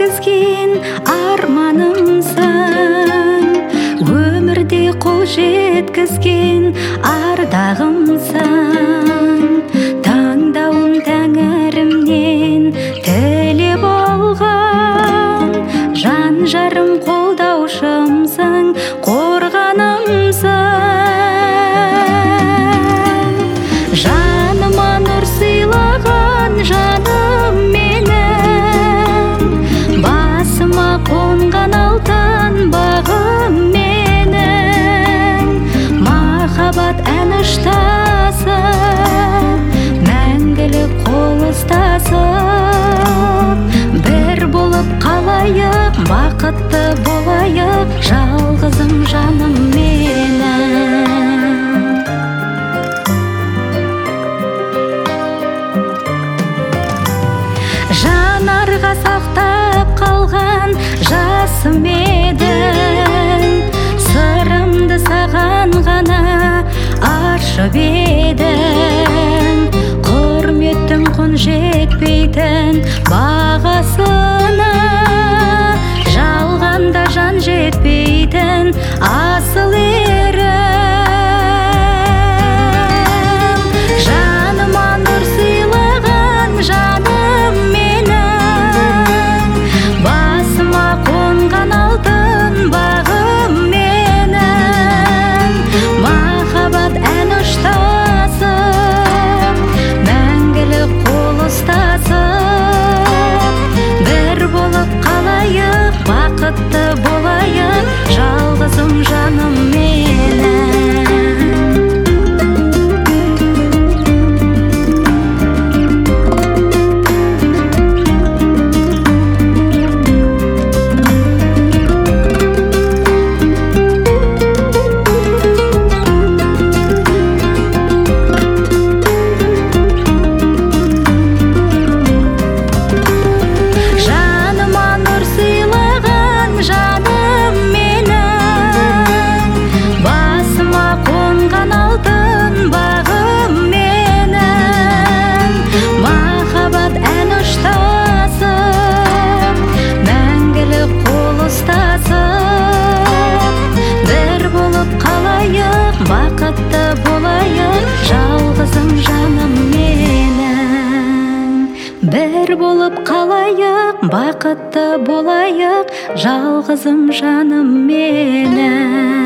жеткізген арманымсың, өмірде қол жеткізген ардағымсың. Таңдауым тәңірімнен тілеп алған, жан жарым қолдаушымсың, қорғанымсың. Жаныма нұр сыйлаған жаным менің, басыма қонған алтын бағым менің. Махаббат ән ұштасып, мәңгілік қол ұстасып, бір болып қалайық, бақытты болайық, жалғызым жаным менің. Жанарға сақтап қалған жасым едің, сырымды саған ғана ашып едің. Құрметтің құн жетпейтін бағасына, жалғанда жан жетпейтін асыл ерім. Жаныма нұр сыйлаған жаным менің, басыма қонған алтын бағым менің. Махаббат ән ұштасып, мәңгілік қол ұстасып, бір болып қалайық, бақытты болайық, жалғызым жаным менің. Бақытты болайық, жалғызым жаным менің. Бір болып қалайық, бақытты болайық, жалғызым жаным менің.